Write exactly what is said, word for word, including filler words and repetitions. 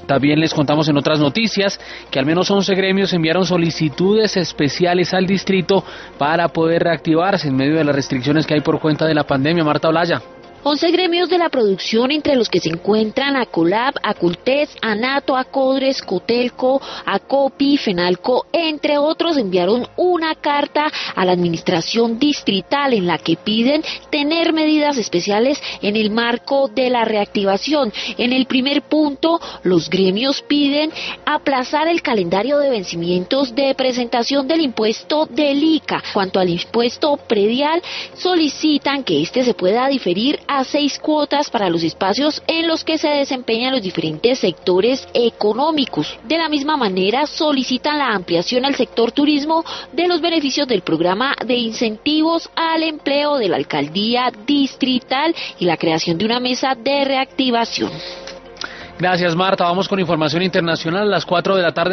También les contamos en otras noticias que al menos once gremios enviaron solicitudes especiales al distrito para poder reactivarse en medio de las restricciones que hay por cuenta de la pandemia. Marta Olaya. once gremios de la producción, entre los que se encuentran Acolab, Acultes, Anato, Acodres, Cotelco, Acopi, Fenalco, entre otros, enviaron una carta a la administración distrital en la que piden tener medidas especiales en el marco de la reactivación. En el primer punto, los gremios piden aplazar el calendario de vencimientos de presentación del impuesto del I C A. Cuanto al impuesto predial, solicitan que este se pueda diferir a seis cuotas para los espacios en los que se desempeñan los diferentes sectores económicos. De la misma manera, solicitan la ampliación al sector turismo de los beneficios del programa de incentivos al empleo de la alcaldía distrital y la creación de una mesa de reactivación. Gracias, Marta. Vamos con información internacional a las cuatro de la tarde.